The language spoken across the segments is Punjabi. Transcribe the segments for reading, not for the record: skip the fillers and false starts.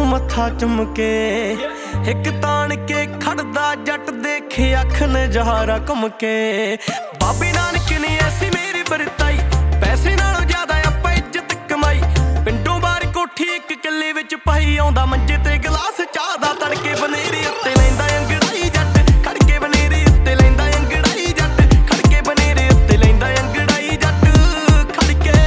ਮੱਥਾ ਚੁੰਮ ਕੇ ਇੱਕ ਤਾਣ ਕੇ ਖੜਦਾ ਜੱਟ ਦੇਖੇ ਅੱਖ ਨਜ਼ਾਰਾ ਘੁੰਮ ਕੇ। ਬਾਬੇ ਨਾਨਕ ਨੇ ਐਸੀ ਮੇਰੀ ਵਰਤਾਈ, ਪੈਸੇ ਨਾਲੋਂ ਜ਼ਿਆਦਾ ਆਪਾਂ ਇੱਜ਼ਤ ਕਮਾਈ। ਪਿੰਡੋਂ ਬਾਹਰ ਕੋਠੀ ਇੱਕ ਕਿੱਲੇ ਵਿੱਚ ਪਾਈ, ਆਉਂਦਾ ਮੰਜੇ ਤੇ ਗਲਾਸ ਚਾਹ ਦਾ ਤੜਕੇ ਬਨੇਰੇ ਉੱਤੇ ਲੈਂਦਾ ਅੰਗੜਾਈ ਜੱਟ, ਖੜਕੇ ਬਨੇਰੇ ਉੱਤੇ ਲੈਂਦਾ ਅੰਗੜਾਈ ਜੱਟ, ਖੜਕੇ ਬਨੇਰੇ ਉੱਤੇ ਲੈਂਦਾ ਅੰਗੜਾਈ ਜੱਟ ਖੜਕੇ।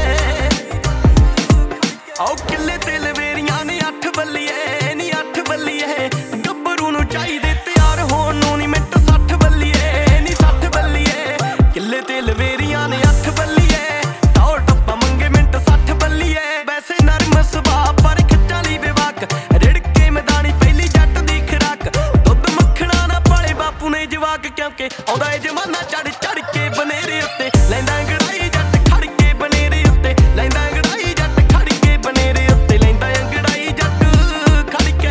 ਆਓ ਕਿੱਲੇ ਤੇ ਲਵੇਰੀਆਂ ਨੇ 8 ਬੱਲੀਏ ਨੀ 8 ਬੱਲੀਏ, ਗੱਭਰੂ ਨੂੰ ਚਾਹੀਦੇ ਤਿਆਰ ਹੋਣ ਨੂੰ ਨੀ ਮਿੰਟ 60 ਬੱਲੀਏ ਨੀ 60 ਬੱਲੀਏ। ਕਿੱਲੇ ਤੇ ਲਵੇਰੀਆਂ ਨੇ 8 ਬੱਲੀਏ, ਟੌਰ ਟੱਪਾ ਮੰਗੇ ਮਿੰਟ 60 ਬੱਲੀਏ। ਵੈਸੇ ਨਰਮ ਸੁਭਾਅ ਪਰ ਖਿੱਚਾਂ ਲਈ ਬੇਵਾਕ, ਰਿੜਕੇ ਮੈਦਾਨੀ ਪਹਿਲੀ ਜੱਟ ਦੀ ਖੁਰਾਕ। ਦੁੱਧ ਮੱਖਣਾ ਨਾ ਪਾਲੇ ਬਾਪੂ ਨੇ ਜਵਾਕ, ਕਿਉਂਕਿ ਆਉਂਦਾ ਏ ਜ਼ਮਾਨਾ ਚੜ ਚੜ ਕੇ ਬਨੇਰੇ ਉੱਤੇ ਲੈਂਦਾ ਅੰਗੜਾਈ ਜੱਟ, ਖੜਕੇ ਬਨੇਰੇ ਉੱਤੇ ਲੈਂਦਾ ਅੰਗੜਾਈ ਜੱਟ, ਖੜਕੇ ਬਨੇਰੇ ਉੱਤੇ ਲੈਂਦਾ ਅੰਗੜਾਈ ਜੱਟ ਖੜਕੇ।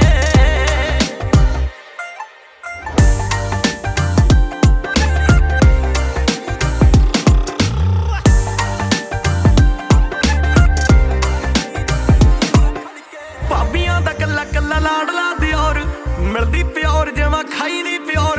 ਭਾਬੀਆਂ ਦਾ ਕੱਲਾ ਕੱਲਾ ਲਾਡਲਾ ਦਿਓਰ, ਮਿਲਦੀ ਪਿਓਰ ਜਮਾਂ ਖਾਈ ਦੀ ਪਿਓਰ।